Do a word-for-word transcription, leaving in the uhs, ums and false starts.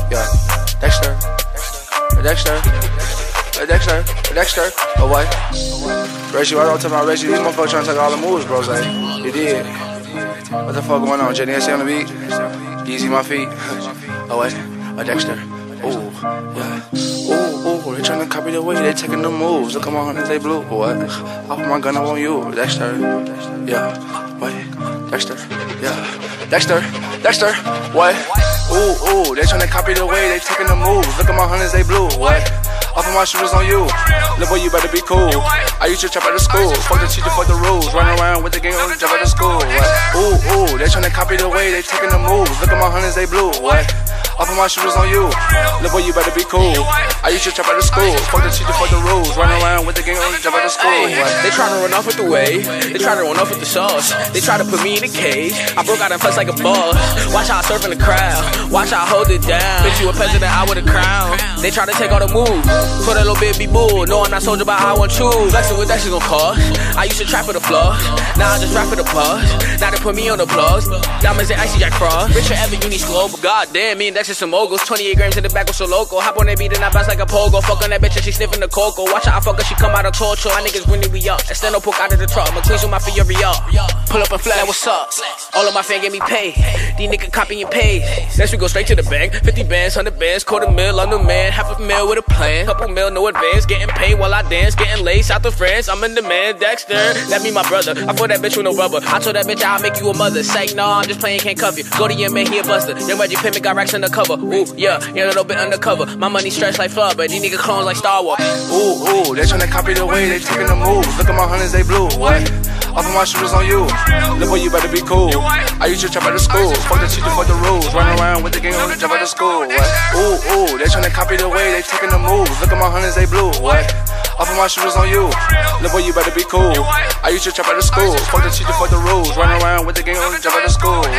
Yeah, Dexter, Dexter, Dexter, Dexter, oh what? Reggie, why don't tell my Reggie? These motherfuckers trying to take all the moves, bro. Like, you did. What the fuck going on? Jenny S A on the beat? Easy my feet. Oh what? Oh Dexter. Ooh, yeah. Ooh, ooh, they trying to copy the way they taking the moves. Look at my hunters, they blue. What? I put my gun up on you, Dexter. Yeah, what? Dexter, yeah. Dexter, Dexter, what? Ooh, ooh, they trying to copy the way they taking the moves. Look at my hunters, they blue. What? I put my shooters on you. Little boy, you better be cool. I used to trap out of school. Fuck the teacher, fuck the rules. Run around with the gang on the jump out of school. What? Ooh, ooh, they trying to copy the way they taking the moves. Look at my hunters, they blue. What? I put my shooters on you. Little boy, you better be cool. I used to trap out of school. Fuck the teacher, fuck the rules. Run around with the gang on the jump out of school. What? They tryna run off with the wave. They tryna run off with the sauce. They try to put me in a cage. I broke out and flex like a boss. Watch how I surf in the crowd. Watch how I hold it down. Bitch, you a president, I with a crown. They try to take all the moves. For that little bit be bull. No, I'm not soldier, but I want choose. Flexing with that shit gon' cost. I used to trap for the flaws. Now I just rap for the buzz. Now they put me on the plugs. Diamonds and icy Jack Frost. Richer ever, you need slow. But goddamn, me and that's just some moguls. twenty-eight grams in the back was so local. Hop on that beat and I bounce like a pogo. Fuck on that bitch and she sniffing the cocoa. Watch how I fuck her, she come out of torture. My niggas winning, we up. Extend no poke out of the truck. My queens with my fury up. Pull up and flat, what's up? All of my fans get me paid. These niggas copying paid. Next we go straight to the bank. fifty bands, one hundred bands, quarter mil, I'm the man. Half a mil with a plan. Couple mil, no advance. Getting paid while I dance. Getting lace out the France. I'm in the man, Dexter. That be my brother. I fought that bitch with no rubber. I told that bitch I'll make you a mother. Say no, I'm just playing, can't cover you. Go to your man, he a buster. Young Reggie Pittman got racks undercover. Ooh, yeah, yeah, a little bit undercover. My money stretched like flood, but these niggas clones like Star Wars. Ooh, ooh, they tryna copy the way they taking the moves. Look at my hunters, they blue. What? I put my shooters on you. Little boy, you better be cool. I used to trap out of school. Fuck the teacher, fuck the rules. Run around with the gang on the jump out of school. What? Ooh, ooh, they tryna copy the way they taking the moves. Look at my hunters, they blue. What? I put my shooters on you. Little boy, you better be cool. I used to trap out of school. Fuck the teacher, fuck the rules. Run around with the gang on the jump out of school.